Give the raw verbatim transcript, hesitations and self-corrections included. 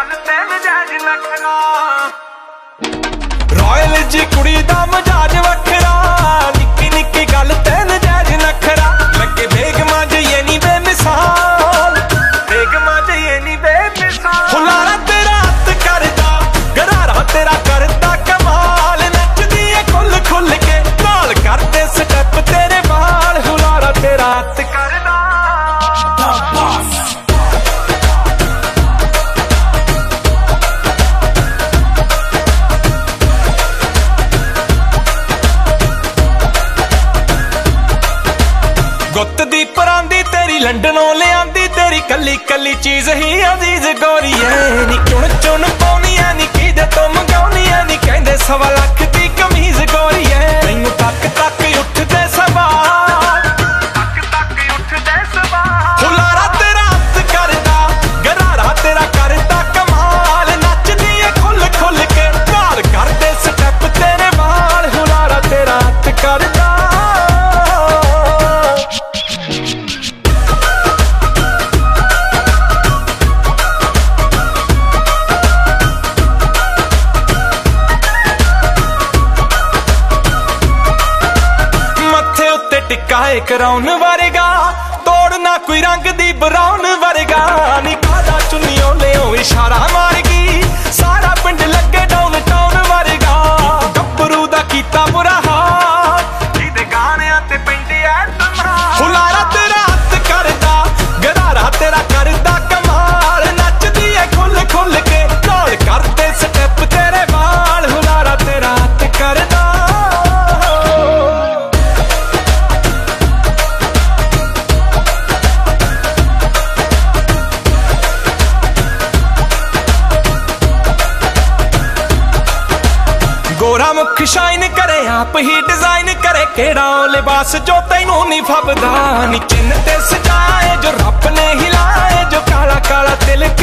गल ते नजायज नखरा रॉयल जी कुड़ी दा मजाज वखरा निक्की निक्की गल ते नजायज नखरा लगे बेगमा जइए नी बेमिसाल बेगमा जइए नी बेमिसाल हुलारा तेरा हथ करदा गरारा तेरा करदा कमाल नचदी है खुल खुल के नाल करदे स्टेप तेरे बाल हुलारा तेरा हथ करदा गुत्त दी परांदी तेरी लंडनों ले आंदी तेरी कली कली चीज ही अजीज गोरी है नी चुन चुन पाउनी है नी की दे तो मंगाउनी है नी कहंदे सवा लख दी कमीज गोरी है मैनू तक तक उठदे सवाल तक तक उठदे सवाल हुलारा तेरा हथ करदा गरारा तेरा करदा कमाल नचदी है खुल खुल के नाल करदे स्टेप तेरे बाल हुलारा तेरा हथ करदा टिकाए कराउन वरगा तोड़ना कोई रंग दी ब्राउन वरगा नी काला चुन्नियों ले इशारा मार गई सारा पिंड लगे डाउन टाउन वरगा गब्बरू दा कीता बुरा हाल जिदे गाणियां ते पैंदे ऐ धमाल हुलारा तेरा हथ करदा गरारा तेरा करदा कमाल नचदी है खुल खुल के नाल करदे स्टेप तेरे बाल हुलारा तेरा हथ करदा गोरा मुख शाइन करे आप ही डिजाइन करे केड़ा ओ लिबास जो तैनू नहीं फबदा नी चिन्ह ते सजाए जो रब ने हिलाए जो काला काला तिल